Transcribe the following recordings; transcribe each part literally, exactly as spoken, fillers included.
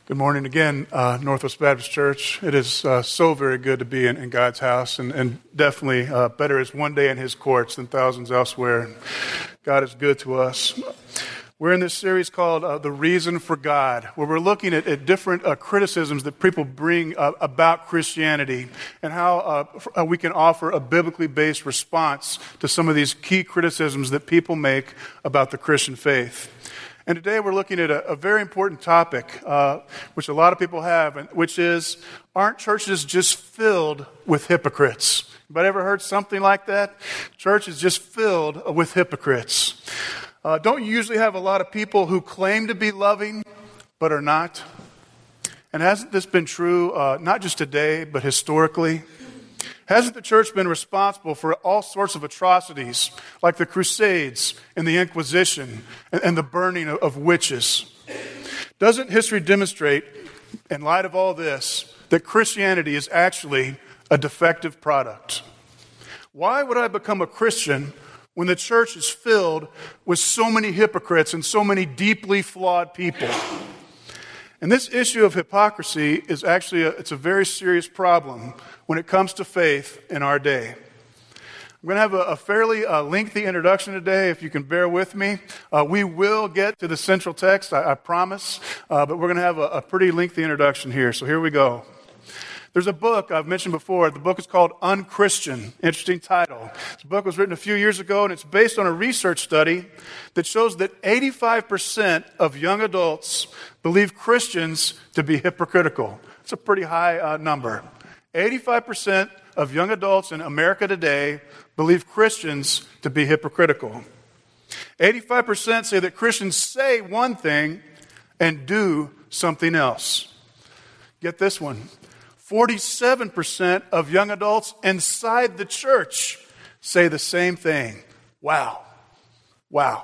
Good morning again, uh, Northwest Baptist Church. It is uh, so very good to be in, in God's house, and, and definitely uh, better is one day in His courts than thousands elsewhere. God is good to us. We're in this series called uh, The Reason for God, where we're looking at, at different uh, criticisms that people bring uh, about Christianity and how uh, we can offer a biblically based response to some of these key criticisms that people make about the Christian faith. And today we're looking at a, a very important topic, uh, which a lot of people have, and which is, aren't churches just filled with hypocrites? Anybody ever heard something like that? Church is just filled with hypocrites. Uh, don't you usually have a lot of people who claim to be loving, but are not? And hasn't this been true, uh, not just today, but historically? Hasn't the church been responsible for all sorts of atrocities, like the Crusades and the Inquisition and, and the burning of, of witches? Doesn't history demonstrate, in light of all this, that Christianity is actually a defective product? Why would I become a Christian when the church is filled with so many hypocrites and so many deeply flawed people? And this issue of hypocrisy is actually a, it's a very serious problem when it comes to faith in our day. I'm going to have a, a fairly uh, lengthy introduction today, if you can bear with me. Uh, we will get to the central text, I, I promise, uh, but we're going to have a, a pretty lengthy introduction here. So here we go. There's a book I've mentioned before. The book is called Unchristian. Interesting title. This book was written a few years ago, and it's based on a research study that shows that eighty-five percent of young adults believe Christians to be hypocritical. It's a pretty high uh, number. eighty-five percent of young adults in America today believe Christians to be hypocritical. eighty-five percent say that Christians say one thing and do something else. Get this one. forty-seven percent of young adults inside the church say the same thing. Wow. Wow.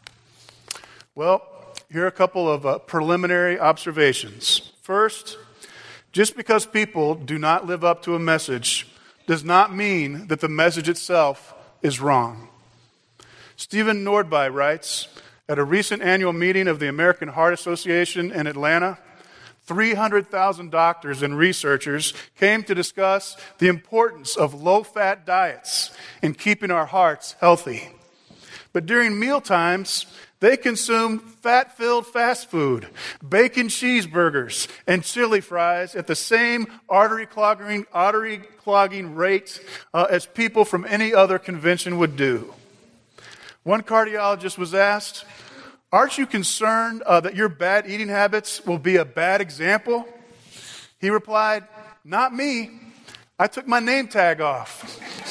Well, here are a couple of uh, preliminary observations. First, just because people do not live up to a message does not mean that the message itself is wrong. Stephen Nordby writes, at a recent annual meeting of the American Heart Association in Atlanta, three hundred thousand doctors and researchers came to discuss the importance of low-fat diets in keeping our hearts healthy. But during meal times, they consumed fat-filled fast food, bacon cheeseburgers, and chili fries at the same artery-clogging, artery-clogging rate uh, as people from any other convention would do. One cardiologist was asked, aren't you concerned uh, that your bad eating habits will be a bad example? He replied, not me. I took my name tag off.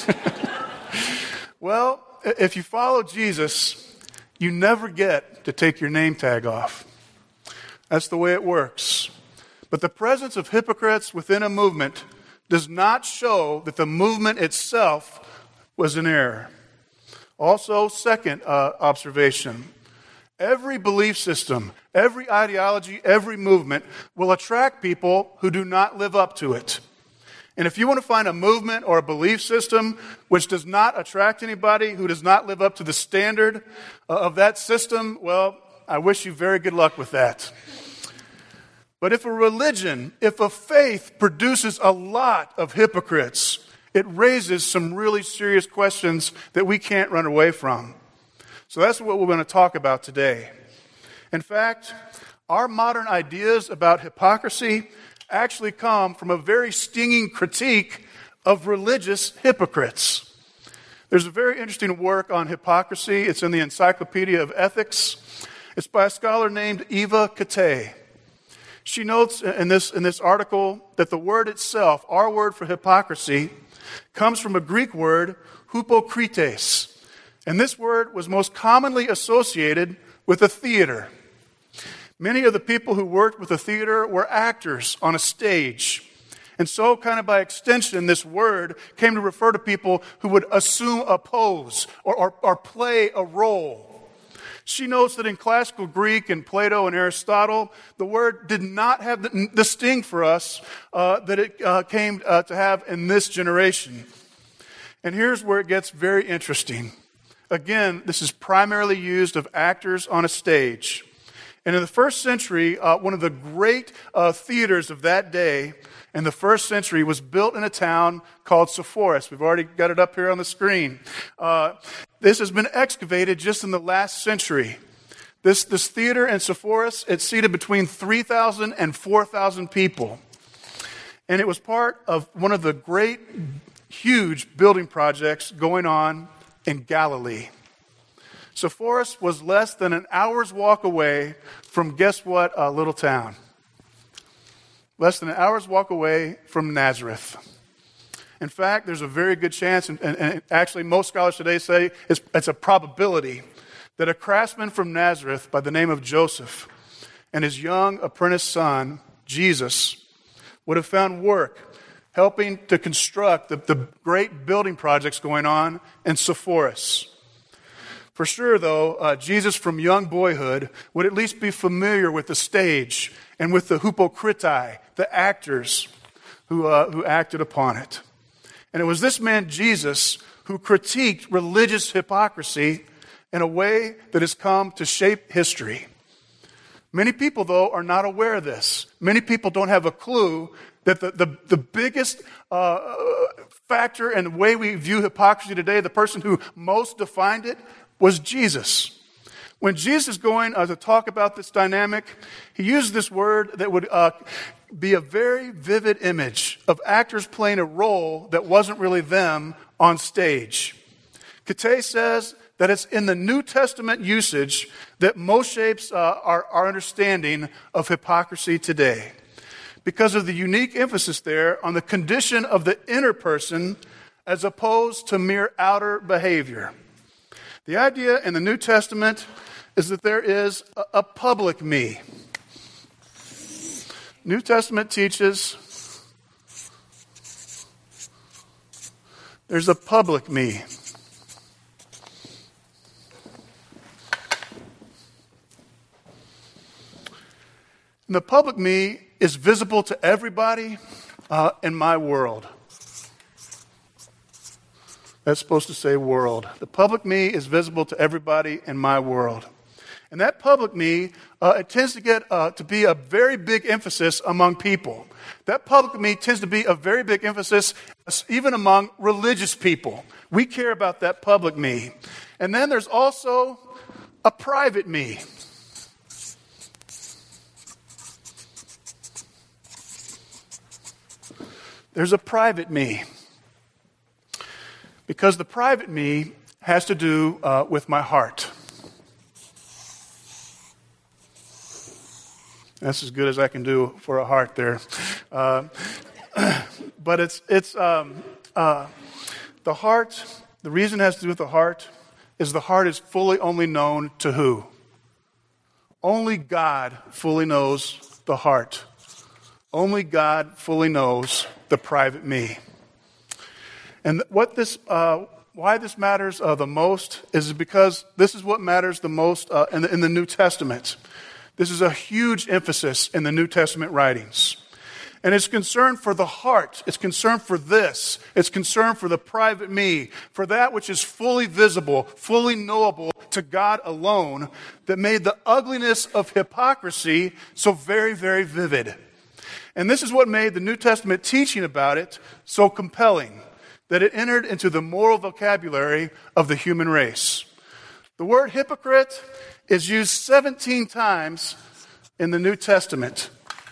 Well, if you follow Jesus, you never get to take your name tag off. That's the way it works. But the presence of hypocrites within a movement does not show that the movement itself was in error. Also, second uh, observation. Every belief system, every ideology, every movement will attract people who do not live up to it. And if you want to find a movement or a belief system which does not attract anybody who does not live up to the standard of that system, well, I wish you very good luck with that. But if a religion, if a faith produces a lot of hypocrites, it raises some really serious questions that we can't run away from. So that's what we're going to talk about today. In fact, our modern ideas about hypocrisy actually come from a very stinging critique of religious hypocrites. There's a very interesting work on hypocrisy. It's in the Encyclopedia of Ethics. It's by a scholar named Eva Katay. She notes in this, in this article that the word itself, our word for hypocrisy, comes from a Greek word, hypokrites. And this word was most commonly associated with a theater. Many of the people who worked with the theater were actors on a stage. And so, kind of by extension, this word came to refer to people who would assume a pose or, or, or play a role. She notes that in classical Greek and Plato and Aristotle, the word did not have the, the sting for us uh, that it uh, came uh, to have in this generation. And here's where it gets very interesting. Again, this is primarily used of actors on a stage. And in the first century, uh, one of the great uh, theaters of that day in the first century was built in a town called Sepphoris. We've already got it up here on the screen. Uh, this has been excavated just in the last century. This, this theater in Sepphoris, it seated between three thousand and four thousand people. And it was part of one of the great, huge building projects going on in Galilee. Sepphoris was less than an hour's walk away from, guess what, a little town. Less than an hour's walk away from Nazareth. In fact, there's a very good chance, and, and, and actually most scholars today say it's, it's a probability, that a craftsman from Nazareth by the name of Joseph and his young apprentice son, Jesus, would have found work helping to construct the, the great building projects going on in Sepphoris. For sure, though, uh, Jesus from young boyhood would at least be familiar with the stage and with the hypocritai, the actors who, uh, who acted upon it. And it was this man, Jesus, who critiqued religious hypocrisy in a way that has come to shape history. Many people, though, are not aware of this. Many people don't have a clue that the, the, the biggest uh, factor in the way we view hypocrisy today, the person who most defined it, was Jesus. When Jesus is going uh, to talk about this dynamic, he used this word that would uh, be a very vivid image of actors playing a role that wasn't really them on stage. Kate says that it's in the New Testament usage that most shapes uh, our, our understanding of hypocrisy today, because of the unique emphasis there on the condition of the inner person as opposed to mere outer behavior. The idea in the New Testament is that there is a, a public me. New Testament teaches there's a public me. And the public me is visible to everybody uh, in my world. That's supposed to say world. The public me is visible to everybody in my world. And that public me, uh, it tends to get uh, to be a very big emphasis among people. That public me tends to be a very big emphasis even among religious people. We care about that public me. And then there's also a private me. There's a private me. Because the private me has to do uh, with my heart. That's as good as I can do for a heart there. Uh, but it's it's um, uh, the heart, the reason it has to do with the heart is the heart is fully only known to who? Only God fully knows the heart. Only God fully knows the private me. And what this, uh, why this matters uh, the most is because this is what matters the most uh, in, the, in the New Testament. This is a huge emphasis in the New Testament writings. And it's concern for the heart. It's concern for this. It's concern for the private me, for that which is fully visible, fully knowable to God alone, that made the ugliness of hypocrisy so very, very vivid. And this is what made the New Testament teaching about it so compelling, that it entered into the moral vocabulary of the human race. The word hypocrite is used seventeen times in the New Testament.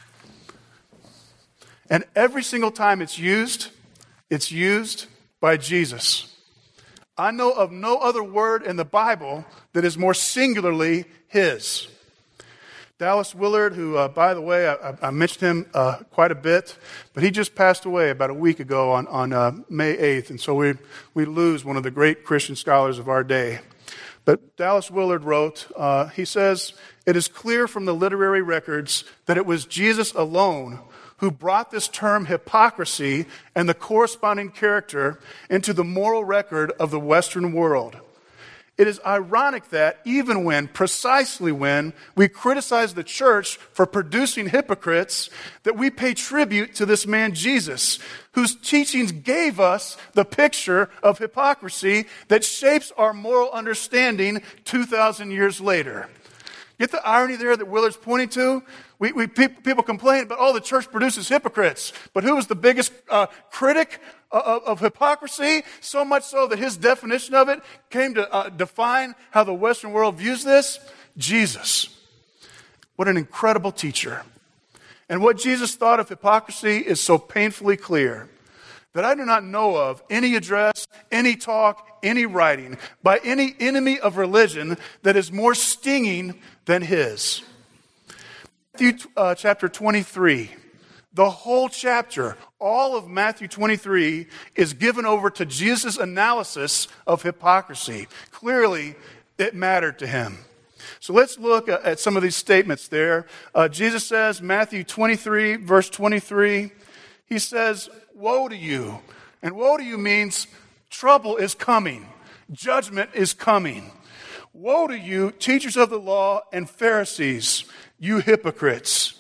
And every single time it's used, it's used by Jesus. I know of no other word in the Bible that is more singularly his. Dallas Willard, who, uh, by the way, I, I mentioned him uh, quite a bit, but he just passed away about a week ago on, on uh, May eighth, and so we, we lose one of the great Christian scholars of our day. But Dallas Willard wrote, uh, he says, "It is clear from the literary records that it was Jesus alone who brought this term hypocrisy and the corresponding character into the moral record of the Western world. It is ironic that even when, precisely when, we criticize the church for producing hypocrites, that we pay tribute to this man Jesus, whose teachings gave us the picture of hypocrisy that shapes our moral understanding two thousand years later." Get the irony there that Willard's pointing to? We, we people complain about, oh, the church produces hypocrites. But who was the biggest uh, critic of, of hypocrisy? So much so that his definition of it came to uh, define how the Western world views this. Jesus. What an incredible teacher. And what Jesus thought of hypocrisy is so painfully clear that I do not know of any address, any talk, any writing by any enemy of religion that is more stinging than his. Matthew uh, chapter twenty-three, the whole chapter, all of Matthew twenty-three is given over to Jesus' analysis of hypocrisy. Clearly, it mattered to him. So let's look at some of these statements there. Uh, Jesus says, Matthew twenty-three, verse twenty-three, he says, woe to you. And woe to you means trouble is coming. Judgment is coming. Woe to you, teachers of the law and Pharisees, you hypocrites.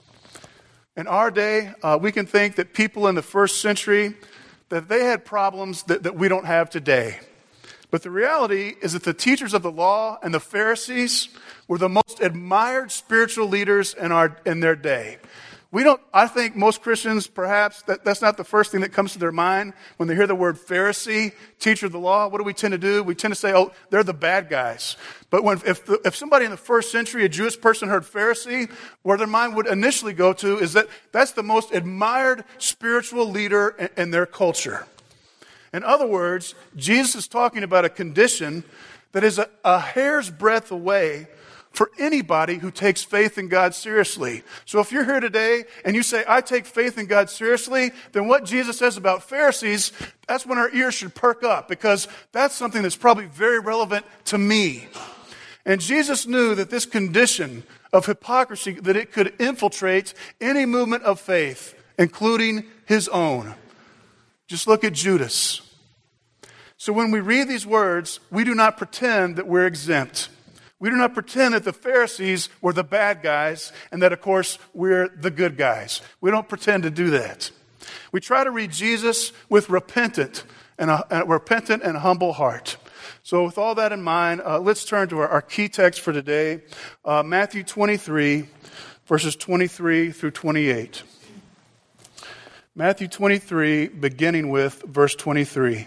In our day, uh, we can think that people in the first century, that they had problems that, that we don't have today. But the reality is that the teachers of the law and the Pharisees were the most admired spiritual leaders in our in their day. We don't, I think most Christians, perhaps, that, that's not the first thing that comes to their mind when they hear the word Pharisee, teacher of the law. What do we tend to do? We tend to say, oh, they're the bad guys. But when, if, the, if somebody in the first century, a Jewish person, heard Pharisee, where their mind would initially go to is that that's the most admired spiritual leader in, in their culture. In other words, Jesus is talking about a condition that is a, a hair's breadth away for anybody who takes faith in God seriously. So if you're here today and you say, I take faith in God seriously, then what Jesus says about Pharisees, that's when our ears should perk up, because that's something that's probably very relevant to me. And Jesus knew that this condition of hypocrisy, that it could infiltrate any movement of faith, including his own. Just look at Judas. So when we read these words, we do not pretend that we're exempt. We do not pretend that the Pharisees were the bad guys and that, of course, we're the good guys. We don't pretend to do that. We try to read Jesus with repentant and a, a repentant and humble heart. So with all that in mind, uh, let's turn to our, our key text for today, uh, Matthew twenty-three, verses twenty-three through twenty-eight. Matthew twenty-three, beginning with verse twenty-three.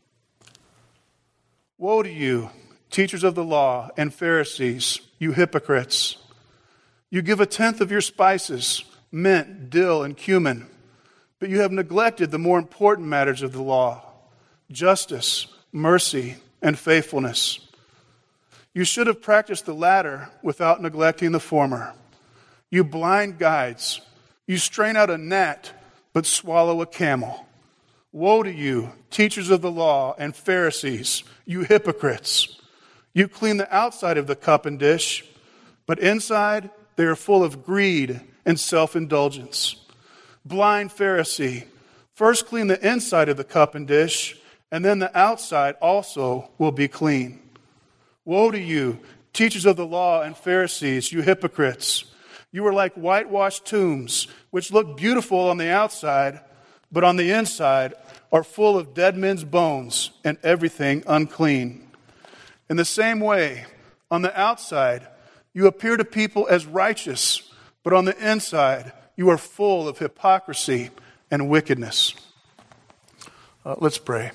Woe to you, teachers of the law and Pharisees, you hypocrites! You give a tenth of your spices, mint, dill, and cumin, but you have neglected the more important matters of the law, justice, mercy, and faithfulness. You should have practiced the latter without neglecting the former. You blind guides! You strain out a gnat, but swallow a camel. Woe to you, teachers of the law and Pharisees, you hypocrites! You clean the outside of the cup and dish, but inside they are full of greed and self-indulgence. Blind Pharisee, first clean the inside of the cup and dish, and then the outside also will be clean. Woe to you, teachers of the law and Pharisees, you hypocrites! You are like whitewashed tombs, which look beautiful on the outside, but on the inside are full of dead men's bones and everything unclean. In the same way, on the outside, you appear to people as righteous, but on the inside, you are full of hypocrisy and wickedness. Uh, let's pray.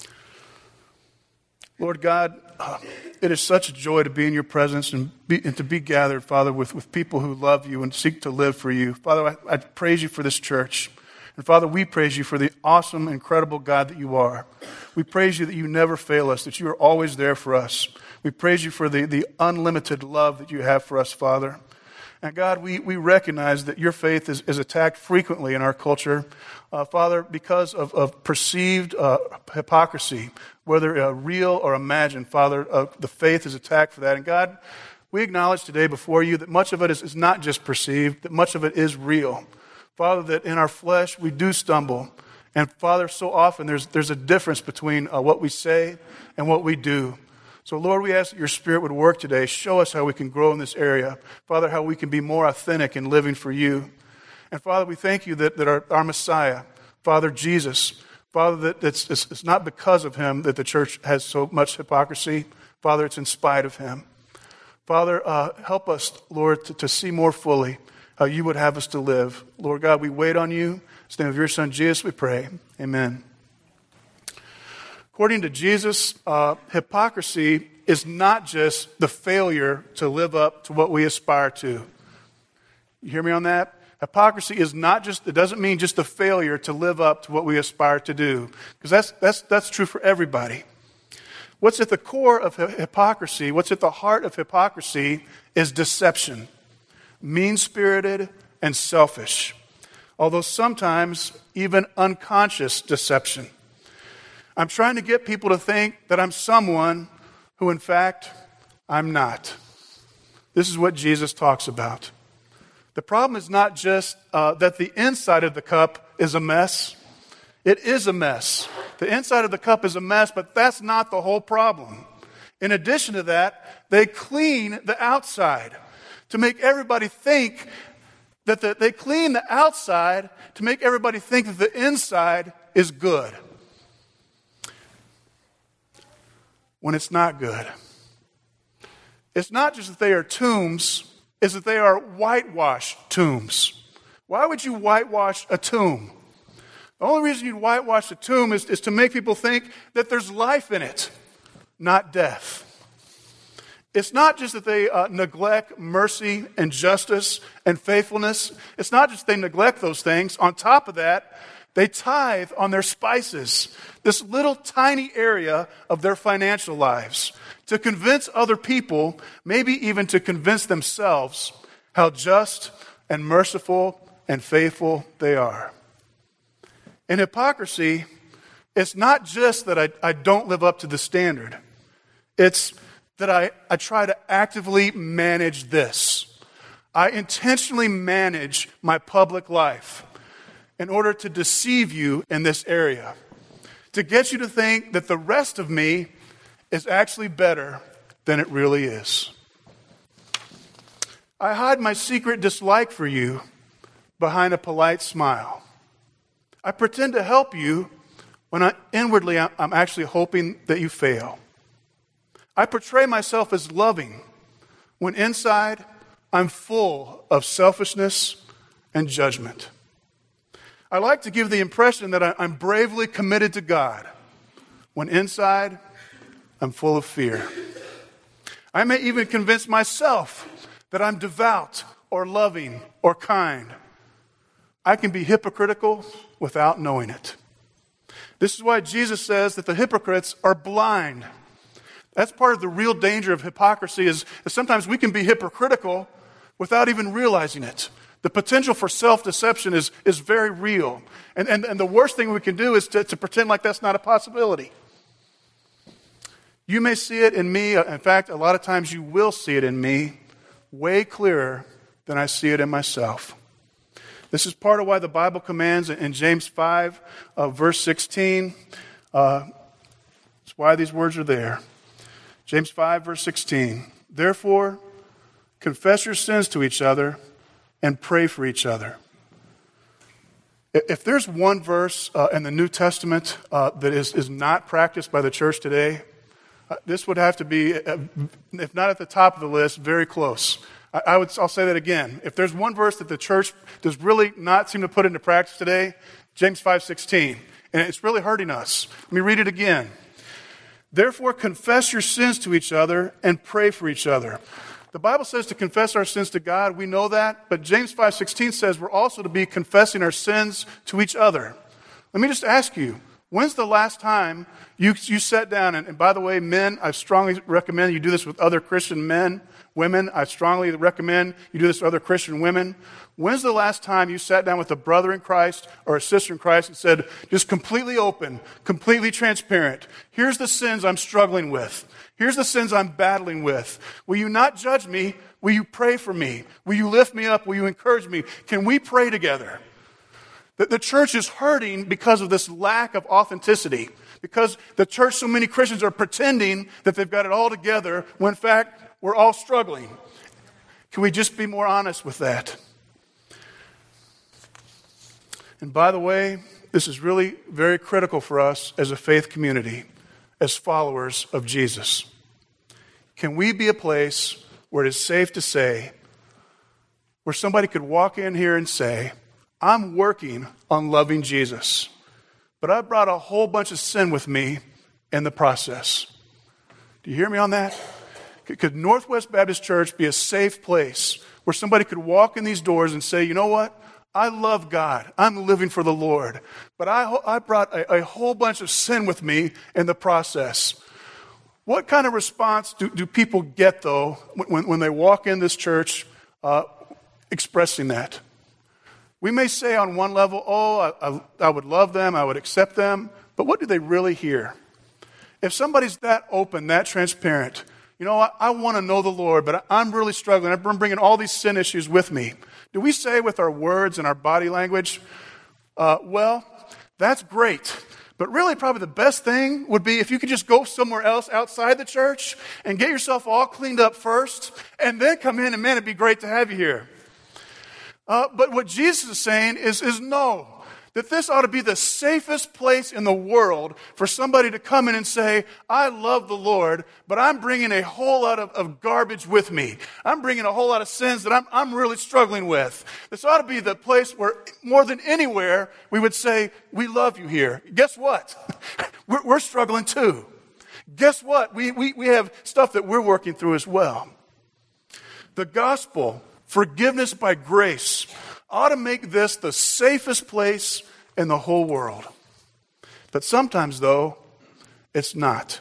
Lord God, uh, it is such a joy to be in your presence and, be, and to be gathered, Father, with, with people who love you and seek to live for you. Father, I, I praise you for this church. And Father, we praise you for the awesome, incredible God that you are. We praise you that you never fail us, that you are always there for us. We praise you for the, the unlimited love that you have for us, Father. And God, we, we recognize that your faith is, is attacked frequently in our culture, uh, Father, because of, of perceived uh, hypocrisy, whether uh, real or imagined. Father, uh, the faith is attacked for that. And God, we acknowledge today before you that much of it is, is not just perceived, that much of it is real. Father, that in our flesh we do stumble. And Father, so often there's, there's a difference between uh, what we say and what we do. So Lord, we ask that your Spirit would work today. Show us how we can grow in this area. Father, how we can be more authentic in living for you. And Father, we thank you that, that our, our Messiah, Father Jesus, Father, that it's, it's, it's not because of him that the church has so much hypocrisy. Father, it's in spite of him. Father, uh, help us, Lord, to, to see more fully how you would have us to live. Lord God, we wait on you. In the name of your Son, Jesus, we pray. Amen. According to Jesus, uh, hypocrisy is not just the failure to live up to what we aspire to. You hear me on that? Hypocrisy is not just, it doesn't mean just the failure to live up to what we aspire to do. Because that's, that's, that's true for everybody. What's at the core of hypocrisy, what's at the heart of hypocrisy is deception. Mean-spirited and selfish. Although sometimes even unconscious deception. I'm trying to get people to think that I'm someone who in fact I'm not. This is what Jesus talks about. The problem is not just uh, that the inside of the cup is a mess. It is a mess. The inside of the cup is a mess, but that's not the whole problem. In addition to that, they clean the outside to make everybody think that the, they clean the outside to make everybody think that the inside is good. When it's not good. It's not just that they are tombs, it's that they are whitewashed tombs. Why would you whitewash a tomb? The only reason you'd whitewash a tomb is, is to make people think that there's life in it, not death. It's not just that they uh, neglect mercy and justice and faithfulness. It's not just they neglect those things. On top of that, they tithe on their spices, this little tiny area of their financial lives, to convince other people, maybe even to convince themselves, how just and merciful and faithful they are. In hypocrisy, it's not just that I, I don't live up to the standard. It's that I, I try to actively manage this. I intentionally manage my public life in order to deceive you in this area, to get you to think that the rest of me is actually better than it really is. I hide my secret dislike for you behind a polite smile. I pretend to help you when I, inwardly I'm actually hoping that you fail. I portray myself as loving when inside I'm full of selfishness and judgment. I like to give the impression that I'm bravely committed to God when inside I'm full of fear. I may even convince myself that I'm devout or loving or kind. I can be hypocritical without knowing it. This is why Jesus says that the hypocrites are blind. That's part of the real danger of hypocrisy is, is sometimes we can be hypocritical without even realizing it. The potential for self-deception is, is very real. And, and, and the worst thing we can do is to, to pretend like that's not a possibility. You may see it in me. In fact, a lot of times you will see it in me way clearer than I see it in myself. This is part of why the Bible commands in James five, uh, verse sixteen. Uh, that's why these words are there. James five, verse sixteen. Therefore, confess your sins to each other and pray for each other. If there's one verse uh, in the New Testament uh, that is, is not practiced by the church today, uh, this would have to be, uh, if not at the top of the list, very close. I, I would, I'll say that again. If there's one verse that the church does really not seem to put into practice today, James five sixteen. And it's really hurting us. Let me read it again. Therefore, confess your sins to each other and pray for each other. The Bible says to confess our sins to God. We know that. But James five sixteen says we're also to be confessing our sins to each other. Let me just ask you, when's the last time you, you sat down, and, and by the way, men, I strongly recommend you do this with other Christian men, women. I strongly recommend you do this with other Christian women. When's the last time you sat down with a brother in Christ or a sister in Christ and said, just completely open, completely transparent, here's the sins I'm struggling with. Here's the sins I'm battling with. Will you not judge me? Will you pray for me? Will you lift me up? Will you encourage me? Can we pray together? The, the church is hurting because of this lack of authenticity. Because the church, so many Christians are pretending that they've got it all together when in fact we're all struggling. Can we just be more honest with that? And by the way, this is really very critical for us as a faith community, as followers of Jesus. Can we be a place where it is safe to say, where somebody could walk in here and say, I'm working on loving Jesus, but I brought a whole bunch of sin with me in the process. Do you hear me on that? Could Northwest Baptist Church be a safe place where somebody could walk in these doors and say, you know what? I love God. I'm living for the Lord. But I, I brought a, a whole bunch of sin with me in the process. What kind of response do, do people get, though, when, when they walk in this church uh, expressing that? We may say on one level, oh, I, I, I would love them, I would accept them, but what do they really hear? If somebody's that open, that transparent, you know, I, I want to know the Lord, but I'm really struggling. I'm bringing all these sin issues with me. Do we say with our words and our body language, uh, well, that's great, but really probably the best thing would be if you could just go somewhere else outside the church and get yourself all cleaned up first, and then come in, and man, it'd be great to have you here. Uh, but what Jesus is saying is, is no. That this ought to be the safest place in the world for somebody to come in and say, I love the Lord, but I'm bringing a whole lot of, of garbage with me. I'm bringing a whole lot of sins that I'm, I'm really struggling with. This ought to be the place where, more than anywhere, we would say, we love you here. Guess what? we're, we're struggling too. Guess what? We, we, we have stuff that we're working through as well. The gospel, forgiveness by grace, ought to make this the safest place in the whole world. But sometimes, though, it's not.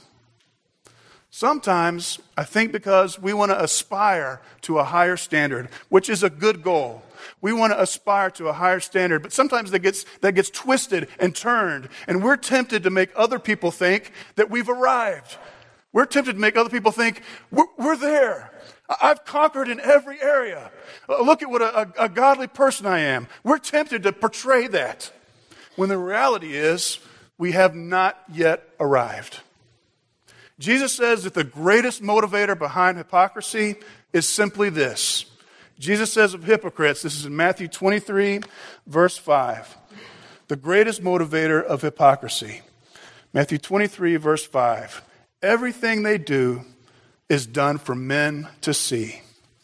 Sometimes, I think because we want to aspire to a higher standard, which is a good goal. We want to aspire to a higher standard, but sometimes that gets, that gets twisted and turned, and we're tempted to make other people think that we've arrived. We're tempted to make other people think, we're, we're there. I've conquered in every area. Look at what a, a, a godly person I am. We're tempted to portray that, when the reality is we have not yet arrived. Jesus says that the greatest motivator behind hypocrisy is simply this. Jesus says of hypocrites, this is in Matthew twenty-three, verse five. The greatest motivator of hypocrisy. Matthew twenty-three, verse five. Everything they do is done for men to see.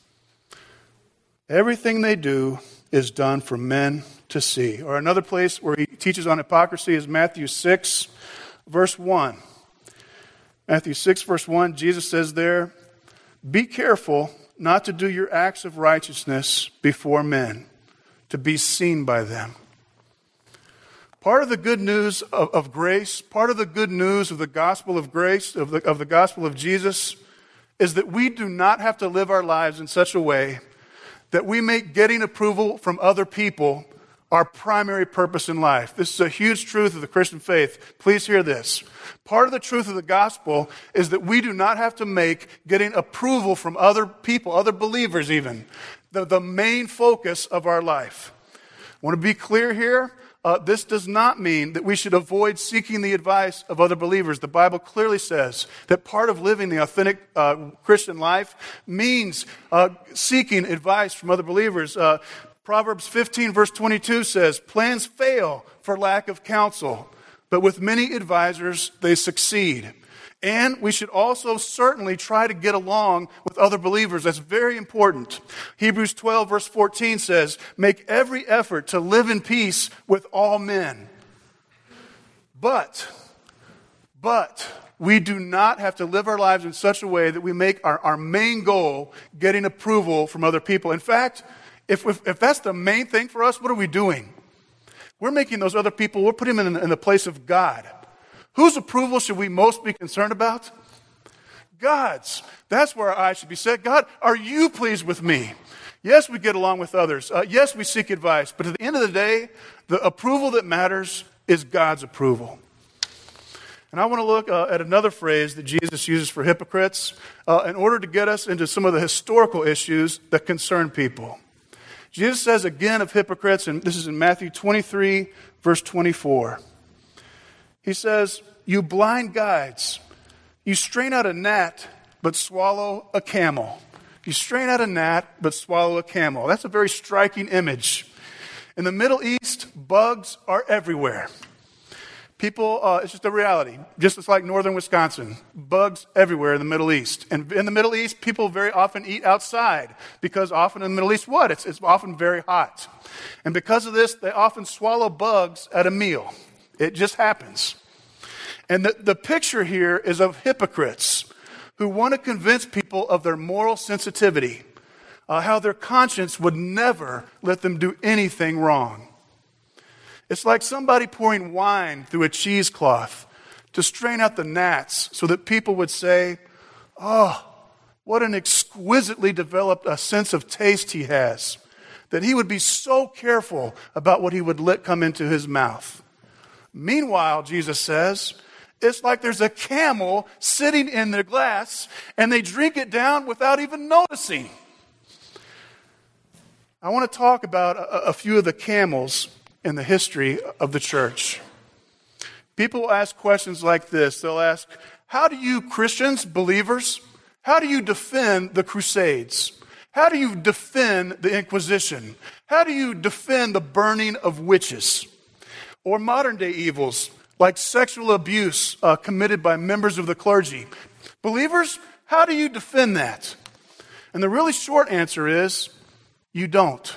Everything they do is done for men to see. Or another place where he teaches on hypocrisy is Matthew six, verse one. Matthew six, verse one, Jesus says there, be careful not to do your acts of righteousness before men, to be seen by them. Part of the good news of, of grace, part of the good news of the gospel of grace, of the, of the gospel of Jesus, is that we do not have to live our lives in such a way that we make getting approval from other people our primary purpose in life. This is a huge truth of the Christian faith. Please hear this. Part of the truth of the gospel is that we do not have to make getting approval from other people, other believers even, the, the main focus of our life. I want to be clear here. Uh, this does not mean that we should avoid seeking the advice of other believers. The Bible clearly says that part of living the authentic uh, Christian life means uh, seeking advice from other believers. Uh, Proverbs fifteen, verse twenty-two says, plans fail for lack of counsel, but with many advisors they succeed. And we should also certainly try to get along with other believers. That's very important. Hebrews twelve, verse fourteen says, make every effort to live in peace with all men. But, but, we do not have to live our lives in such a way that we make our, our main goal getting approval from other people. In fact, if, if, if that's the main thing for us, what are we doing? We're making those other people, we're putting them in, in the place of God. Whose approval should we most be concerned about? God's. That's where our eyes should be set. God, are you pleased with me? Yes, we get along with others. Uh, yes, we seek advice. But at the end of the day, the approval that matters is God's approval. And I want to look uh, at another phrase that Jesus uses for hypocrites uh, in order to get us into some of the historical issues that concern people. Jesus says again of hypocrites, and this is in Matthew twenty-three, verse twenty-four. He says, you blind guides, you strain out a gnat, but swallow a camel. You strain out a gnat, but swallow a camel. That's a very striking image. In the Middle East, bugs are everywhere. People, uh, it's just a reality. Just as like northern Wisconsin, bugs everywhere in the Middle East. And in the Middle East, people very often eat outside because often in the Middle East, what? It's, it's often very hot. And because of this, they often swallow bugs at a meal. It just happens. And the, the picture here is of hypocrites who want to convince people of their moral sensitivity, uh, how their conscience would never let them do anything wrong. It's like somebody pouring wine through a cheesecloth to strain out the gnats so that people would say, oh, what an exquisitely developed a sense of taste he has, that he would be so careful about what he would let come into his mouth. Meanwhile, Jesus says, it's like there's a camel sitting in the glass and they drink it down without even noticing. I want to talk about a, a few of the camels in the history of the church. People will ask questions like this. They'll ask, how do you Christians, believers, how do you defend the Crusades? How do you defend the Inquisition? How do you defend the burning of witches? Or modern day evils like sexual abuse uh, committed by members of the clergy. Believers, how do you defend that? And the really short answer is, you don't.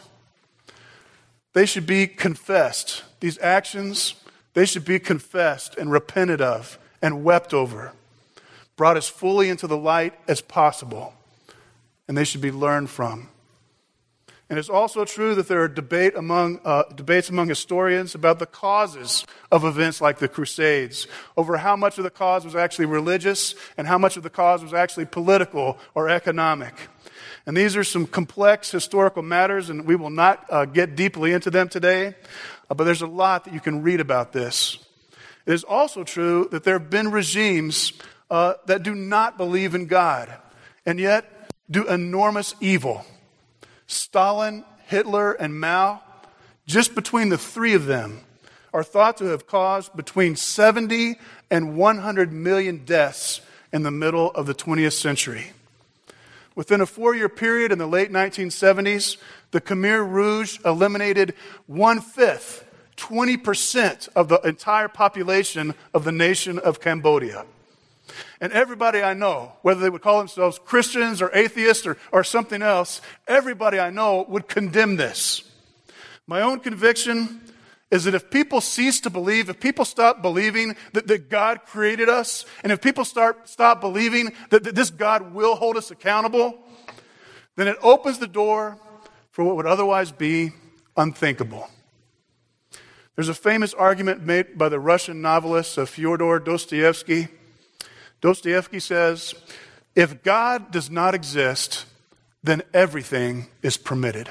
They should be confessed. These actions, they should be confessed and repented of and wept over, brought as fully into the light as possible, and they should be learned from. And it's also true that there are debate among, uh, debates among historians about the causes of events like the Crusades, over how much of the cause was actually religious and how much of the cause was actually political or economic. And these are some complex historical matters, and we will not uh, get deeply into them today, uh, but there's a lot that you can read about this. It is also true that there have been regimes uh, that do not believe in God, and yet do enormous evil. Stalin, Hitler, and Mao, just between the three of them, are thought to have caused between seventy and one hundred million deaths in the middle of the twentieth century. Within a four-year period in the late nineteen seventies, the Khmer Rouge eliminated one-fifth, twenty percent of the entire population of the nation of Cambodia. And everybody I know, whether they would call themselves Christians or atheists or, or something else, everybody I know would condemn this. My own conviction is that if people cease to believe, if people stop believing that, that God created us, and if people start stop believing that, that this God will hold us accountable, then it opens the door for what would otherwise be unthinkable. There's a famous argument made by the Russian novelist uh, Fyodor Dostoevsky. Dostoevsky says, if God does not exist, then everything is permitted.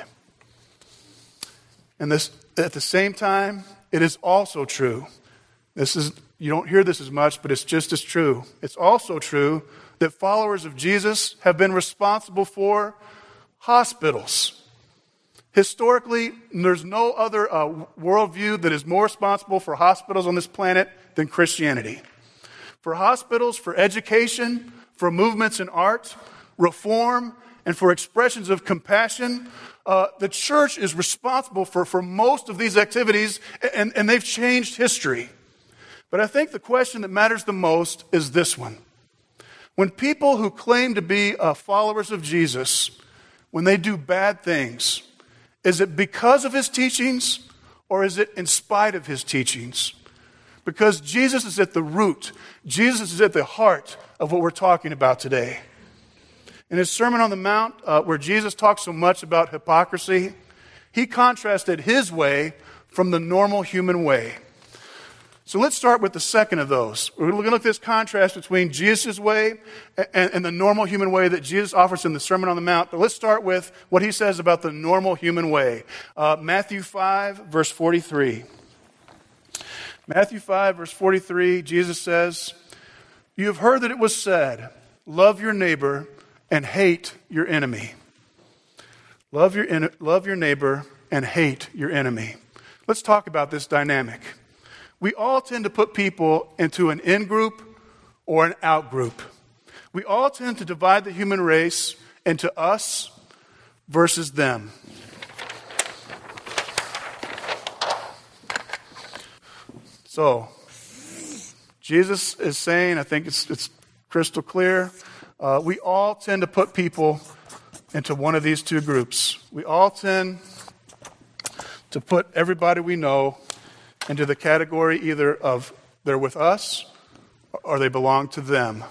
And this, at the same time, it is also true. This is, you don't hear this as much, but it's just as true. It's also true that followers of Jesus have been responsible for hospitals. Historically, there's no other uh, worldview that is more responsible for hospitals on this planet than Christianity. For hospitals, for education, for movements in art, reform, and for expressions of compassion, uh, the church is responsible for, for most of these activities, and, and they've changed history. But I think the question that matters the most is this one. When people who claim to be uh, followers of Jesus, when they do bad things, is it because of his teachings, or is it in spite of his teachings? Because Jesus is at the root. Jesus is at the heart of what we're talking about today. In his Sermon on the Mount, uh, where Jesus talks so much about hypocrisy, he contrasted his way from the normal human way. So let's start with the second of those. We're going to look at this contrast between Jesus' way and, and the normal human way that Jesus offers in the Sermon on the Mount. But let's start with what he says about the normal human way. Uh, Matthew five, verse forty-three. Matthew five, verse forty-three, Jesus says, you have heard that it was said, love your neighbor and hate your enemy. Love your, in, love your neighbor and hate your enemy. Let's talk about this dynamic. We all tend to put people into an in-group or an out-group. We all tend to divide the human race into us versus them. So, Jesus is saying, I think it's, it's crystal clear, uh, we all tend to put people into one of these two groups. We all tend to put everybody we know into the category either of they're with us or they belong to them.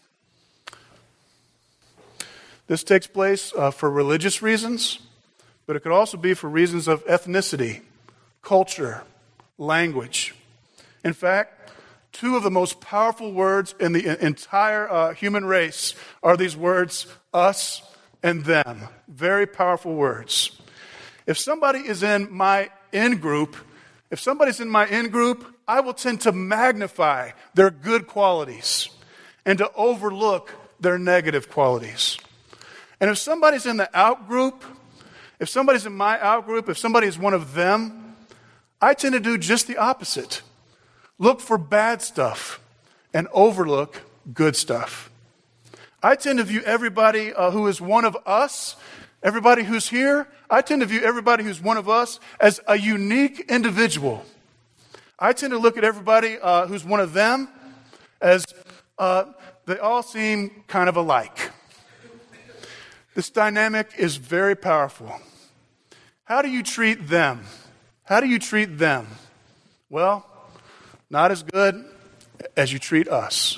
This takes place uh, for religious reasons, but it could also be for reasons of ethnicity, culture, language. In fact, two of the most powerful words in the entire uh, human race are these words, us and them. Very powerful words. If somebody is in my in group, if somebody's in my in group, I will tend to magnify their good qualities and to overlook their negative qualities. And if somebody's in the out group, if somebody's in my out group, if somebody is one of them, I tend to do just the opposite. Look for bad stuff and overlook good stuff. I tend to view everybody uh, who is one of us, everybody who's here, I tend to view everybody who's one of us as a unique individual. I tend to look at everybody uh, who's one of them as uh, they all seem kind of alike. This dynamic is very powerful. How do you treat them? How do you treat them? Well, not as good as you treat us.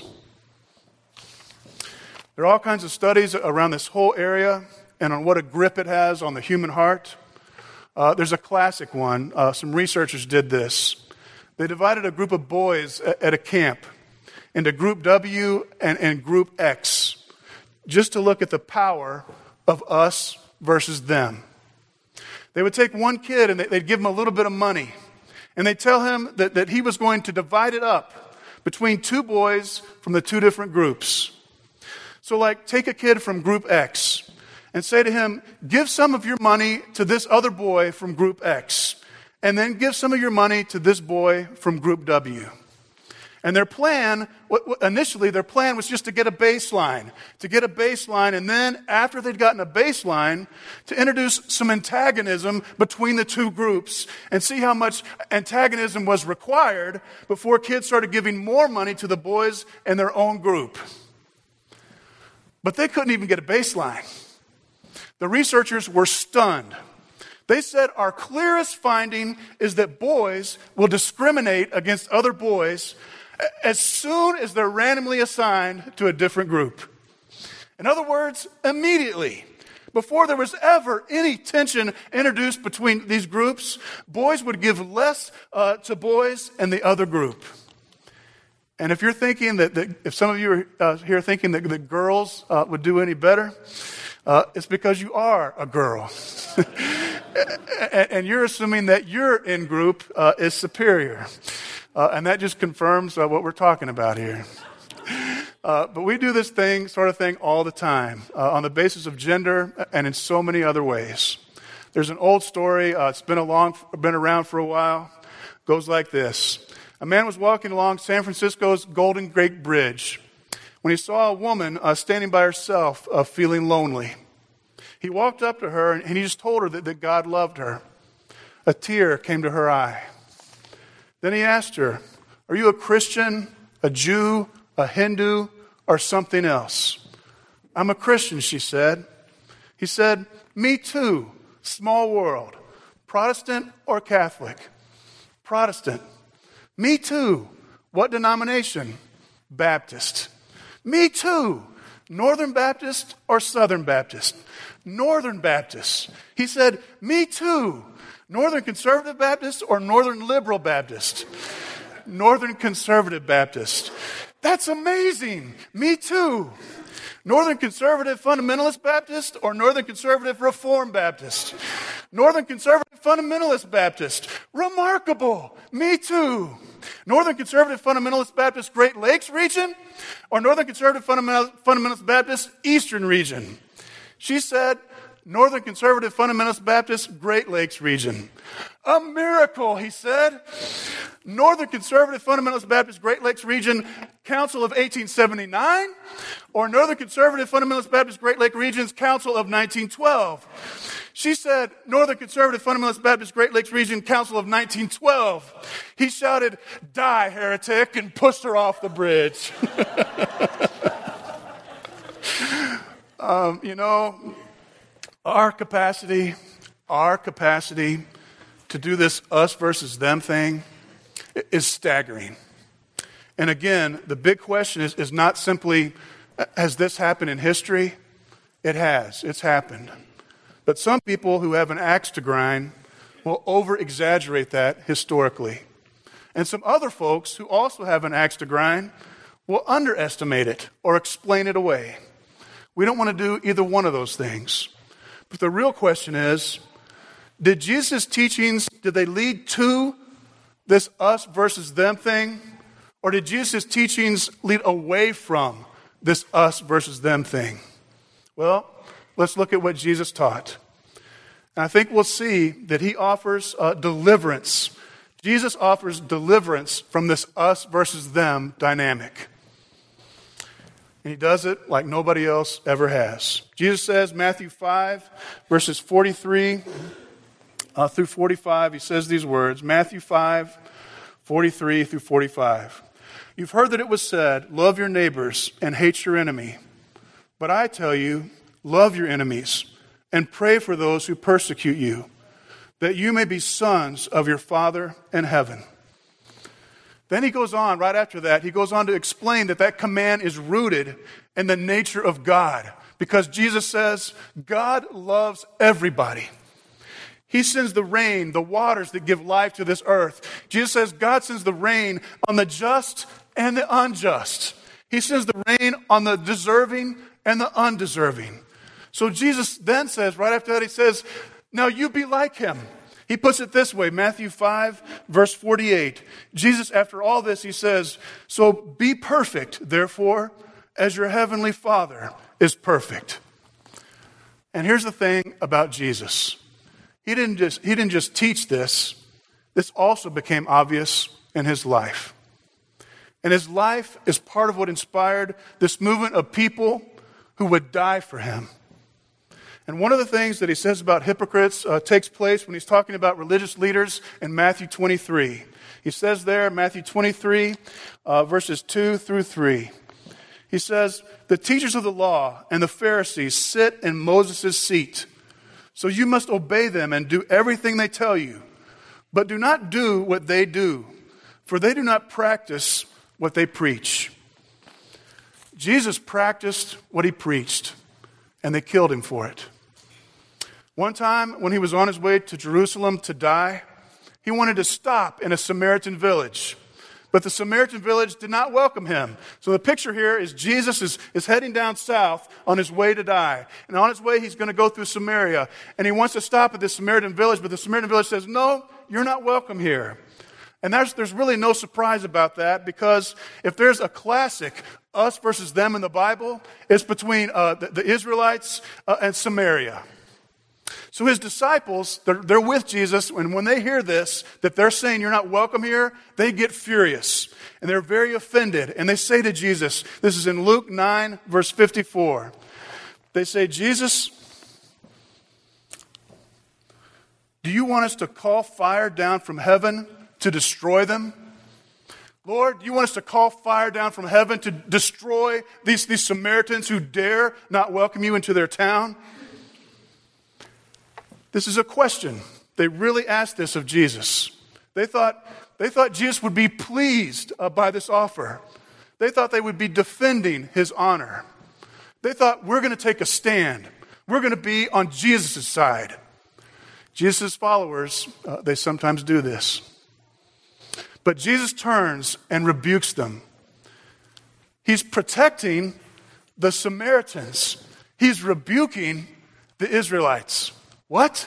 There are all kinds of studies around this whole area and on what a grip it has on the human heart. Uh, there's a classic one. Uh, some researchers did this. They divided a group of boys at, at a camp into Group W and, and Group X just to look at the power of us versus them. They would take one kid and they'd give him a little bit of money. And they'd tell him that, that he was going to divide it up between two boys from the two different groups. So like, take a kid from Group X and say to him, give some of your money to this other boy from Group X. And then give some of your money to this boy from Group W. And their plan, initially their plan was just to get a baseline, to get a baseline, and then after they'd gotten a baseline, to introduce some antagonism between the two groups and see how much antagonism was required before kids started giving more money to the boys in their own group. But they couldn't even get a baseline. The researchers were stunned. They said, our clearest finding is that boys will discriminate against other boys as soon as they're randomly assigned to a different group. In other words, immediately, before there was ever any tension introduced between these groups, boys would give less uh, to boys in the other group. And if you're thinking that, that if some of you are uh, here thinking that the girls uh, would do any better, uh, it's because you are a girl. and, and you're assuming that your in-group uh, is superior. Uh, and that just confirms uh, what we're talking about here. Uh, but we do this thing, sort of thing, all the time uh, on the basis of gender and in so many other ways. There's an old story. Uh, it's been a long, been around for a while. Goes like this: a man was walking along San Francisco's Golden Gate Bridge when he saw a woman uh, standing by herself, uh, feeling lonely. He walked up to her and he just told her that, that God loved her. A tear came to her eye. Then he asked her, "Are you a Christian, a Jew, a Hindu, or something else?" "I'm a Christian," she said. He said, "Me too. Small world. Protestant or Catholic?" "Protestant." "Me too. What denomination?" "Baptist." "Me too. Northern Baptist or Southern Baptist?" "Northern Baptist." He said, "Me too. Northern Conservative Baptist or Northern Liberal Baptist?" "Northern Conservative Baptist." "That's amazing. Me too. Northern Conservative Fundamentalist Baptist or Northern Conservative Reform Baptist?" "Northern Conservative Fundamentalist Baptist." "Remarkable. Me too. Northern Conservative Fundamentalist Baptist Great Lakes region or Northern Conservative Fundamentalist Baptist Eastern region?" She said, "Northern Conservative Fundamentalist Baptist Great Lakes region." "A miracle," he said. "Northern Conservative Fundamentalist Baptist Great Lakes region, Council of eighteen seventy-nine, or Northern Conservative Fundamentalist Baptist Great Lake Region's Council of nineteen twelve?" She said, Northern Conservative Fundamentalist Baptist Great Lakes Region Council of nineteen twelve. He shouted, die, heretic, and pushed her off the bridge. um, you know, our capacity, our capacity to do this us versus them thing is staggering. And again, the big question is, is not simply, has this happened in history? It has. It's happened. But some people who have an axe to grind will over-exaggerate that historically. And some other folks who also have an axe to grind will underestimate it or explain it away. We don't want to do either one of those things. But the real question is, did Jesus' teachings, did they lead to this us versus them thing? Or did Jesus' teachings lead away from this us versus them thing? Well, let's look at what Jesus taught. And I think we'll see that he offers uh, deliverance. Jesus offers deliverance from this us versus them dynamic. And he does it like nobody else ever has. Jesus says, Matthew five, verses forty-three uh, through forty-five, he says these words, Matthew five, forty-three through forty-five. You've heard that it was said, love your neighbors and hate your enemy. But I tell you, love your enemies and pray for those who persecute you, that you may be sons of your Father in heaven. Then he goes on, right after that, he goes on to explain that that command is rooted in the nature of God. Because Jesus says, God loves everybody. He sends the rain, the waters that give life to this earth. Jesus says God sends the rain on the just and the unjust. He sends the rain on the deserving and the undeserving. So Jesus then says, right after that, he says, now you be like him. He puts it this way, Matthew five, verse forty-eight. Jesus, after all this, he says, so be perfect, therefore, as your heavenly Father is perfect. And here's the thing about Jesus. He didn't just, he didn't just teach this. This also became obvious in his life. And his life is part of what inspired this movement of people who would die for him. And one of the things that he says about hypocrites uh, takes place when he's talking about religious leaders in Matthew twenty-three. He says there, Matthew twenty-three, uh, verses two through three. He says, the teachers of the law and the Pharisees sit in Moses' seat. So you must obey them and do everything they tell you. But do not do what they do, for they do not practice what they preach. Jesus practiced what he preached, and they killed him for it. One time, when he was on his way to Jerusalem to die, he wanted to stop in a Samaritan village. But the Samaritan village did not welcome him. So the picture here is Jesus is, is heading down south on his way to die. And on his way, he's going to go through Samaria. And he wants to stop at this Samaritan village, but the Samaritan village says, no, you're not welcome here. And there's, there's really no surprise about that, because if there's a classic us versus them in the Bible, it's between uh, the, the Israelites uh, and Samaria. So his disciples, they're, they're with Jesus, and when they hear this, that they're saying you're not welcome here, they get furious. And they're very offended. And they say to Jesus, this is in Luke nine, verse fifty-four. They say, Jesus, do you want us to call fire down from heaven to destroy them? Lord, do you want us to call fire down from heaven to destroy these, these Samaritans who dare not welcome you into their town? This is a question. They really asked this of Jesus. They thought, they thought Jesus would be pleased uh, by this offer. They thought they would be defending his honor. They thought, we're going to take a stand. We're going to be on Jesus' side. Jesus' followers, uh, they sometimes do this. But Jesus turns and rebukes them. He's protecting the Samaritans. He's rebuking the Israelites. What?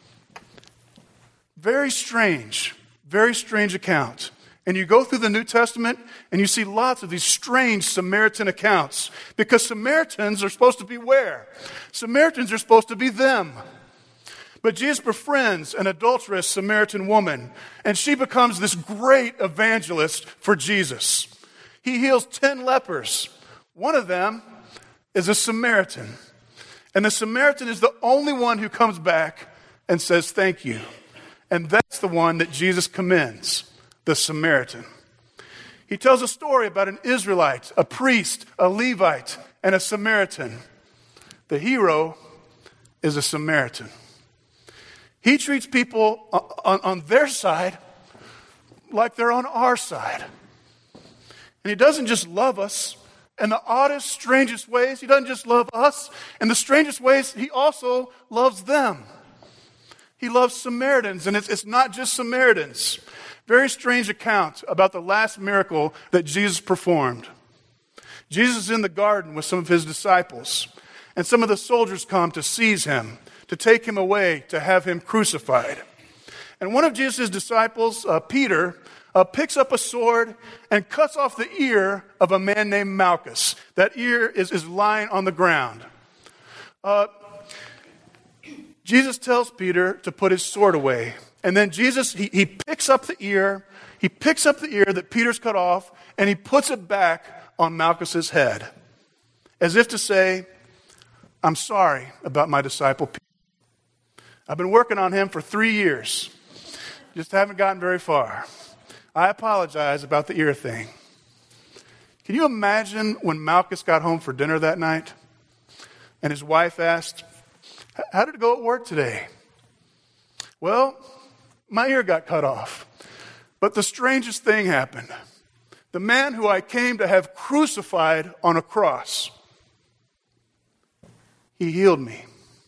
Very strange, very strange account. And you go through the New Testament and you see lots of these strange Samaritan accounts, because Samaritans are supposed to be where? Samaritans are supposed to be them. But Jesus befriends an adulterous Samaritan woman, and she becomes this great evangelist for Jesus. He heals ten lepers. One of them is a Samaritan. And the Samaritan is the only one who comes back and says thank you. And that's the one that Jesus commends, the Samaritan. He tells a story about an Israelite, a priest, a Levite, and a Samaritan. The hero is a Samaritan. He treats people on, on their side like they're on our side. And he doesn't just love us in the oddest, strangest ways. He doesn't just love us in the strangest ways. He also loves them. He loves Samaritans, and it's, it's not just Samaritans. Very strange account about the last miracle that Jesus performed. Jesus is in the garden with some of his disciples, and some of the soldiers come to seize him, to take him away, to have him crucified. And one of Jesus' disciples, uh, Peter, uh, picks up a sword and cuts off the ear of a man named Malchus. That ear is, is lying on the ground. Uh, Jesus tells Peter to put his sword away. And then Jesus, he, he picks up the ear, he picks up the ear that Peter's cut off, and he puts it back on Malchus's head. As if to say, I'm sorry about my disciple Peter. I've been working on him for three years. Just haven't gotten very far. I apologize about the ear thing. Can you imagine when Malchus got home for dinner that night and his wife asked, how did it go at work today? Well, my ear got cut off. But the strangest thing happened. The man who I came to have crucified on a cross, he healed me.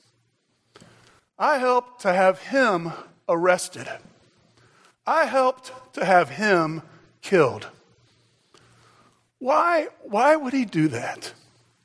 I helped to have him arrested. I helped to have him killed. Why, why would he do that?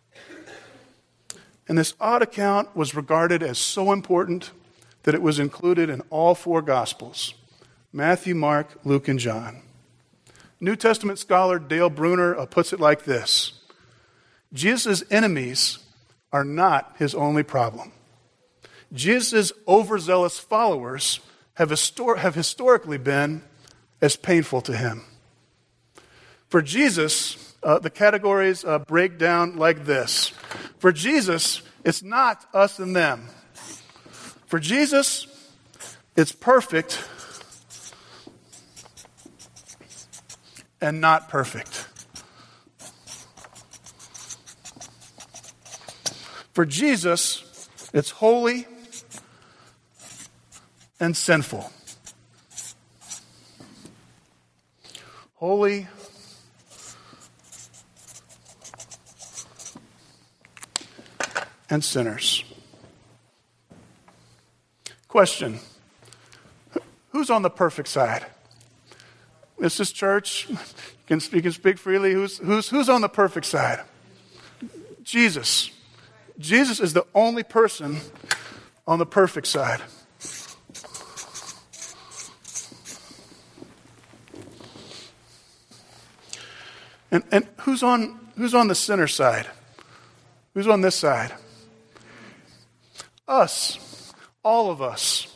And this odd account was regarded as so important that it was included in all four Gospels: Matthew, Mark, Luke, and John. New Testament scholar Dale Bruner uh, puts it like this: Jesus' enemies are not his only problem. Jesus' overzealous followers have, histor- have historically been as painful to him. For Jesus, uh, the categories uh, break down like this. For Jesus, it's not us and them. For Jesus, it's perfect and not perfect. For Jesus, it's holy and sinful. Holy and sinners. Question: who's on the perfect side? This is church. You can speak and speak freely. Who's, who's, who's on the perfect side? Jesus. Jesus is the only person on the perfect side. And, and who's on who's on the sinner side? Who's on this side? Us. All of us.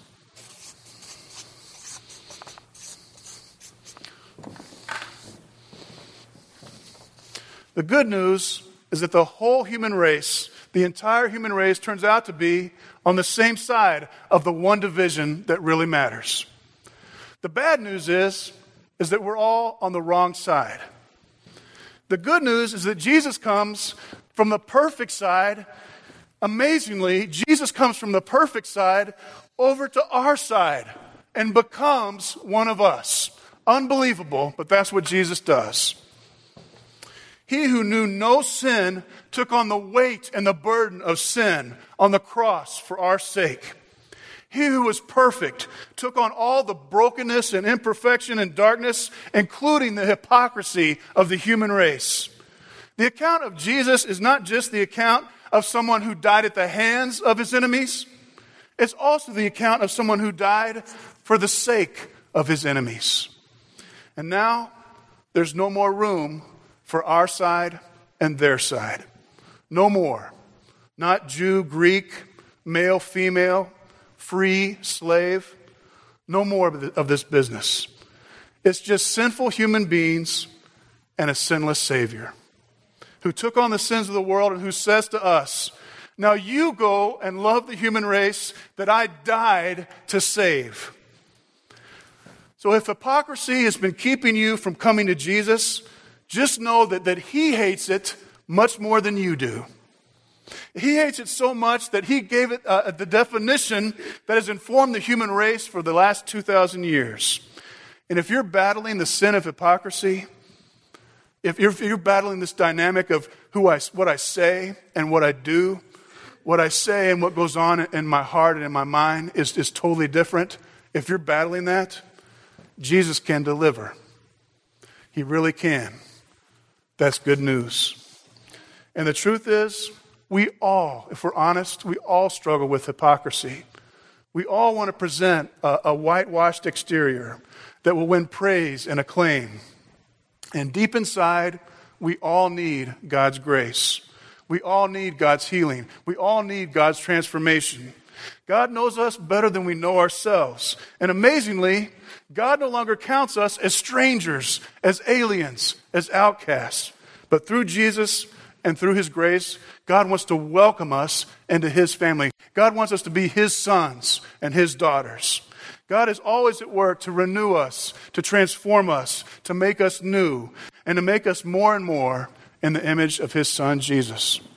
The good news is that the whole human race, the entire human race, turns out to be on the same side of the one division that really matters. The bad news is, is that we're all on the wrong side. The good news is that Jesus comes from the perfect side. Amazingly, Jesus comes from the perfect side over to our side and becomes one of us. Unbelievable, but that's what Jesus does. He who knew no sin took on the weight and the burden of sin on the cross for our sake. He who was perfect took on all the brokenness and imperfection and darkness, including the hypocrisy of the human race. The account of Jesus is not just the account of someone who died at the hands of his enemies. It's also the account of someone who died for the sake of his enemies. And now there's no more room for our side and their side. No more. Not Jew, Greek, male, female, free, slave. No more of this business. It's just sinful human beings and a sinless Savior who took on the sins of the world and who says to us, Now you go and love the human race that I died to save. So if hypocrisy has been keeping you from coming to Jesus, just know that, that he hates it much more than you do. He hates it so much that he gave it uh, the definition that has informed the human race for the last two thousand years. And if you're battling the sin of hypocrisy, if you're, if you're battling this dynamic of who I, what I say and what I do, what I say and what goes on in my heart and in my mind is, is totally different. If you're battling that, Jesus can deliver. He really can. That's good news. And the truth is, we all, if we're honest, we all struggle with hypocrisy. We all want to present a, a whitewashed exterior that will win praise and acclaim. And deep inside, we all need God's grace. We all need God's healing. We all need God's transformation. God knows us better than we know ourselves. And amazingly, God no longer counts us as strangers, as aliens, as outcasts. But through Jesus and through his grace, God wants to welcome us into his family. God wants us to be his sons and his daughters. God is always at work to renew us, to transform us, to make us new, and to make us more and more in the image of his son, Jesus.